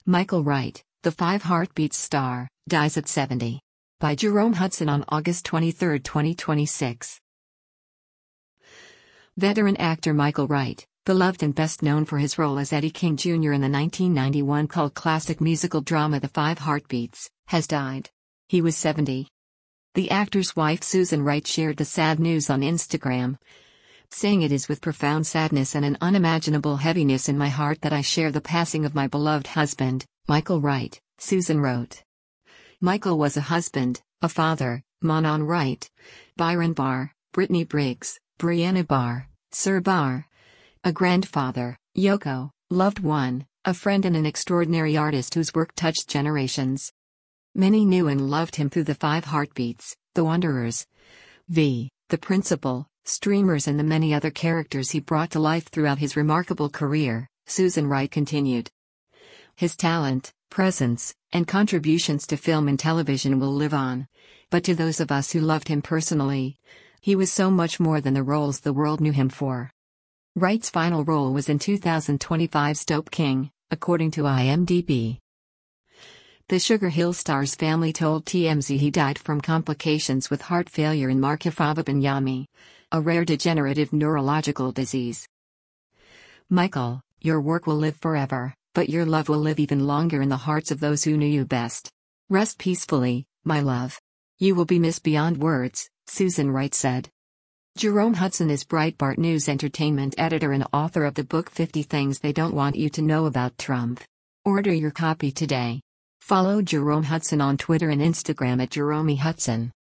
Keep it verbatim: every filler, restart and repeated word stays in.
Michael Wright, the Five Heartbeats star, dies at seventy. By Jerome Hudson on August twenty-third, twenty twenty-six. Veteran actor Michael Wright, beloved and best known for his role as Eddie King Junior in the nineteen ninety-one cult classic musical drama The Five Heartbeats, has died. He was seventy. The actor's wife Susan Wright shared the sad news on Instagram, saying, "It is with profound sadness and an unimaginable heaviness in my heart that I share the passing of my beloved husband, Michael Wright," Susan wrote. Michael was a husband, a father, Manon Wright, Byron Barr, Brittany Briggs, Brianna Barr, Sir Barr, a grandfather, Yoko, loved one, a friend and an extraordinary artist whose work touched generations. Many knew and loved him through The Five Heartbeats, The Wanderers, V, The Principal, Streamers and the many other characters he brought to life throughout his remarkable career, Susan Wright continued. His talent, presence, and contributions to film and television will live on. But to those of us who loved him personally, he was so much more than the roles the world knew him for. Wright's final role was in two thousand twenty-five's Dope King, according to I M D B. The Sugar Hill star's family told T M Z he died from complications with heart failure and Marfanoxabinyami, a rare degenerative neurological disease. Michael, your work will live forever, but your love will live even longer in the hearts of those who knew you best. Rest peacefully, my love. You will be missed beyond words, Susan Wright said. Jerome Hudson is Breitbart News entertainment editor and author of the book fifty Things They Don't Want You to Know About Trump. Order your copy today. Follow Jerome Hudson on Twitter and Instagram at Jerome Hudson.